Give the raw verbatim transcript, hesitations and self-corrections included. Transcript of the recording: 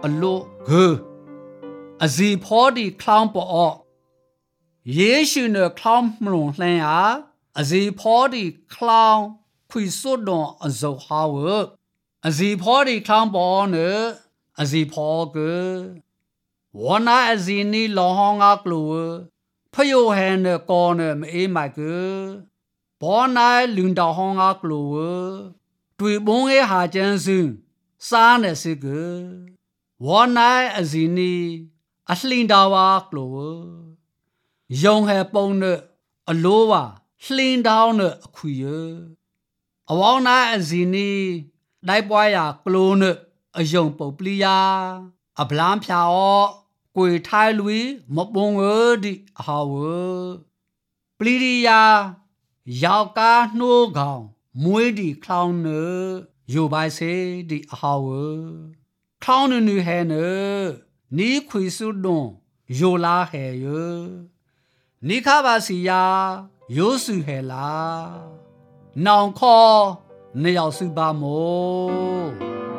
အလို့ဂအစီဖောဒီคลองပေါ်ယေရှုနဲ့คลองမလုံးလှန်ယာအစီဖောဒီคลองခွေစွတ်တော်အစုံဟာဝအစီဖောဒီคลองပေါ်နဲ့အစီဖောကဝနာအစီနီလောဟောင်းငါကလူဖယိုဟန်နဲ့ကောနဲ့မအေးမိုက်ကဘောနိုင်လွန်တော်ဟောင်းငါကလူတွေ့ပုံးရဲ့ဟာကျန်းစင်းစားနေစစ်ကဝနိုင်အစီနီအလှင်တော်ဝါကလူယုံဟဲပုံနဲ့အလိုးဝလှင်တော်နဲ့အခွေအဝေါနိုင်အစီနီလိုက်ပွားရကလူနဲ့အယုံပုတ်ပလီယာအဗလန်းဖြာအောကွေထိုင်လူမပုံဝဒီအဟာဝပလီရီယာယောက်ကားနှိုးကောင်မွေးဒီคลองเนယူပိုင်စေဒီအဟာဝคลองနူဟဲเนနီခွေစုဒွန်ယူလာဟဲယနီခါပါစီယာယိုစုဟဲလာနောင်ခေါ်နေရောက်စုပါမို့